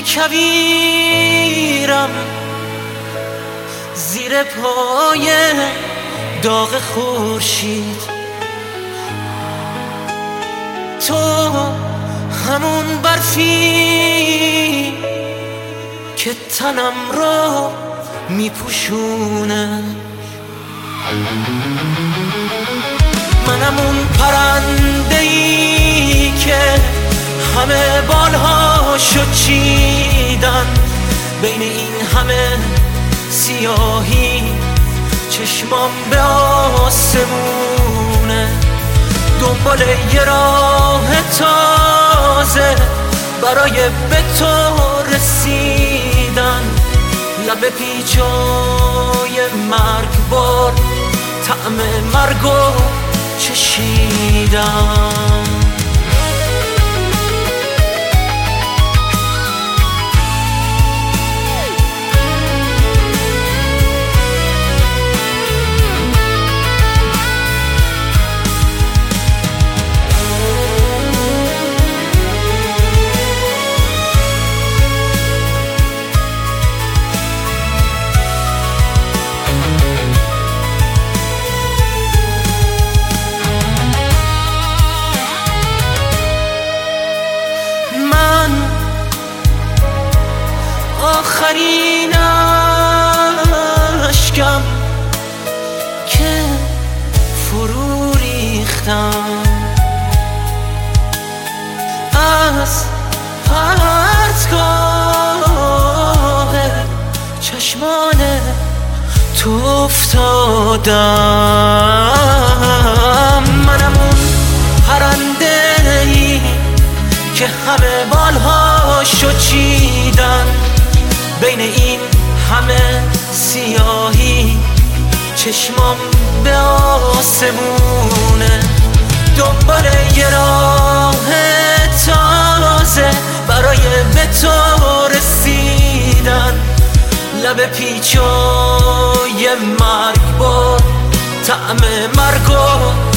کویرم زیر پای داغ خورشید. تو همون برفی که تنم رو میپوشونه. منم اون پرنده‌ای که همه بالهاشو چیدن، بین این همه سیاهی چشمام به آسمونه. دنبال یه راه تازه برای به تو رسیدن، لب پیچای مرگبار طعم مرگو چشیدم. آخرین اشکم که فرو ریختم از پرتگاه چشمان تو افتادم. منم اون پرنده‌ای که همه بالهاشو چیدن، بین این همه سیاهی چشمام به آسمونه. دنبال یه راه تازه برای به تو رسیدن، لب پیچای مرگبار طعم مرگو